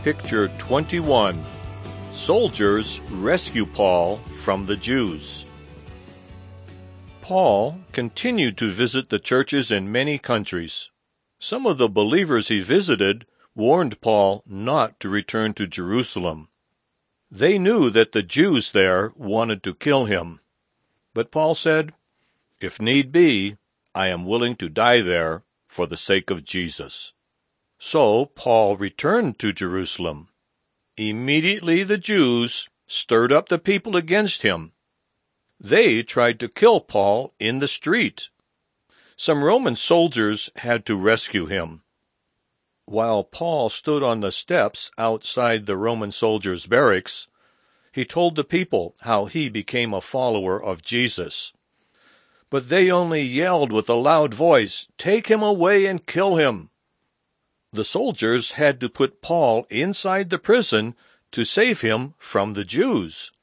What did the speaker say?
Picture 21. Soldiers rescue Paul from the Jews. Paul continued to visit the churches in many countries. Some of the believers he visited warned Paul not to return to Jerusalem. They knew that the Jews there wanted to kill him. But Paul said, "If need be, I am willing to die there for the sake of Jesus." So Paul returned to Jerusalem. Immediately the Jews stirred up the people against him. They tried to kill Paul in the street. Some Roman soldiers had to rescue him. While Paul stood on the steps outside the Roman soldiers' barracks, he told the people how he became a follower of Jesus. But they only yelled with a loud voice, "Take him away and kill him!" The soldiers had to put Paul inside the prison to save him from the Jews.